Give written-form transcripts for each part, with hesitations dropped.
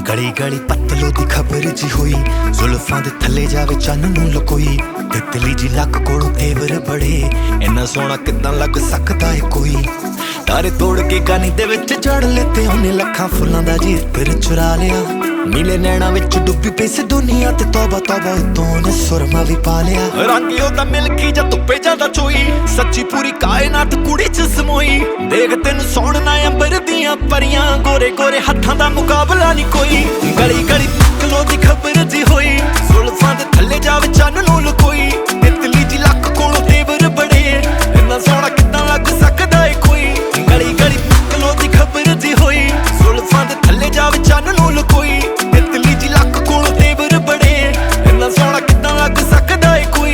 गली गली पतलो दी खबर जी हुई, जुल्फां दे थले जावे चन्न नूं लकोई। तितली जी लक कोलों तेवर बड़े, इन्ना सोहना किदां लग सकदा है कोई। तारे तोड़ के कानी दे विच जड़ लेते ओने, लखां फुल्लां दा जी इत्र चुरा लिया। नीले नैना विच डुब्बी पई सी दुनिया ते तौबा तौबा उत्तों ने सुरमा भी पा लिया। रंग ओदा मिल्की जा धुप्पे जादा चोई, सच्ची पूरी कायनात कुड़ी च समोई। देख तैनूं सोहणा अंबर दियां परियां, गोरे गोरे हत्थां दा मुकाबला नहीं कोई। गली गली पतलो दी खबर जी होई, जुल्फां दे थल्ले जावे चन्न नूं लकोई। तितली जी लक कोलों तेवर बड़े, इन्ना सोहना किदां लग सकदा है कोई। गली गली पतलो दी खबर जी होई, जुल्फां दे थल्ले जावे चन्न नूं लकोई। तितली जी लक कोलों तेवर बड़े, इन्ना सोहना किदां लग सकदा है कोई।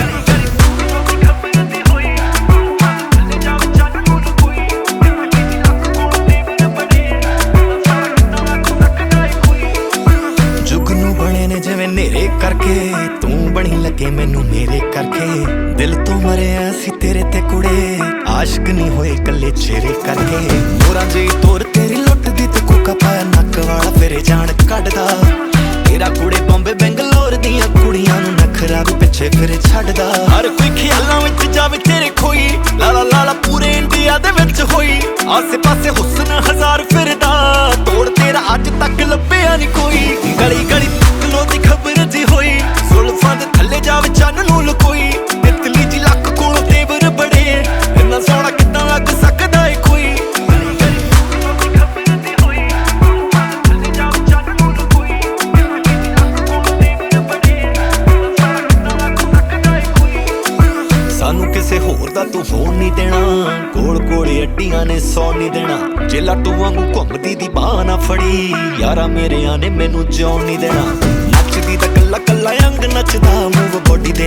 जिवें नेरे करके तू बनी लगे मैनू मेरे करके। दिल तो मरे असी तेरे ते कुड़े, आशिक नहीं होए कल्ले चेहरे करके। मोरा जी तोर तेरी लुटदी ते कोका पाया नक वाला फिरे जान कढदा। तेरा कुड़े बॉम्बे बेंगलोर दियां कुड़ियां नू नखरा भी पिछे फिर छड्डदा। हर कोई ख्यालां विच जावे तेरे खोई, लाला लाला पूरे इंडिया दे विच होई। आसे पासे हुस्न हजार फिरदा, तोड़ तेरा अज तक लभ्या नहीं कोई। गली गली पतलो दी खबर जी होई, जुल्फां दे थल्ले जावे चन्न नूं लकोई। तितली जी लक कोलों तेवर बड़े, इन्ना सोहना किदां लग सकदा है कोई। सानू किसे होर दा तू होण नहीं देना, कोल कोले अड्डियां ने सौ नहीं देना। जे लाटू वांगू घुमदी दी बाह ना फड़ी, यारा मेरेयां ने मैनू जिउण नहीं देना। नचदी दा कल्ला कल्ला अंग नचदा, मूव बॉडी दे